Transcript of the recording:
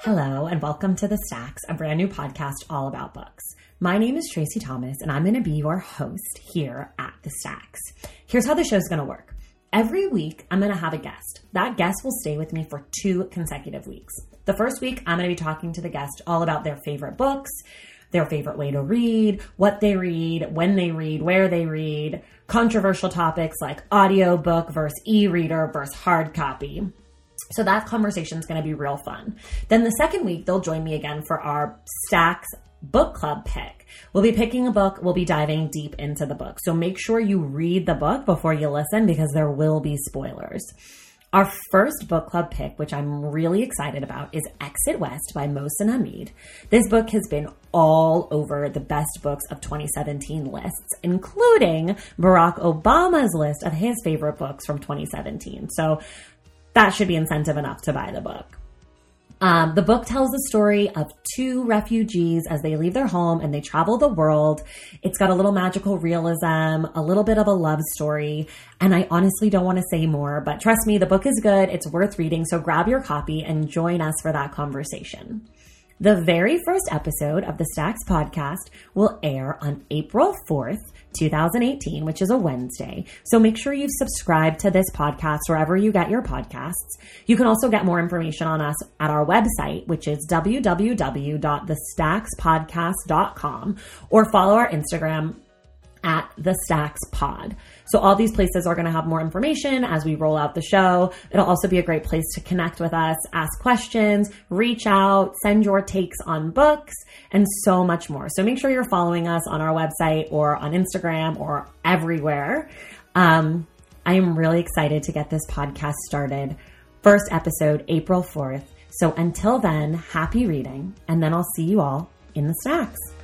Hello, and welcome to The Stacks, a brand new podcast all about books. My name is Tracy Thomas, and I'm going to be your host here at The Stacks. Here's how the show's going to work. Every week, I'm going to have a guest. That guest will stay with me for 2 consecutive weeks. The first week, I'm going to be talking to the guest all about their favorite books, their favorite way to read, what they read, when they read, where they read, controversial topics like audiobook versus e-reader versus hard copy. So that conversation is going to be real fun. Then the second week, they'll join me again for our Stacks book club pick. We'll be picking a book. We'll be diving deep into the book. So make sure you read the book before you listen because there will be spoilers. Our first book club pick, which I'm really excited about, is Exit West by Mohsin Hamid. This book has been all over the best books of 2017 lists, including Barack Obama's list of his favorite books from 2017. So that should be incentive enough to buy the book. The book tells the story of 2 refugees as they leave their home and they travel the world. It's got a little magical realism, a little bit of a love story, and I honestly don't want to say more, but trust me, the book is good. It's worth reading, so grab your copy and join us for that conversation. The very first episode of the Stacks podcast will air on April 4th, 2018, which is a Wednesday. So make sure you've subscribed to this podcast wherever you get your podcasts. You can also get more information on us at our website, which is www.thestackspodcast.com, or follow our Instagram at thestackspod. So all these places are going to have more information as we roll out the show. It'll also be a great place to connect with us, ask questions, reach out, send your takes on books, and so much more. So make sure you're following us on our website or on Instagram or everywhere. I am really excited to get this podcast started. First episode, April 4th. So until then, happy reading, and then I'll see you all in the Stacks.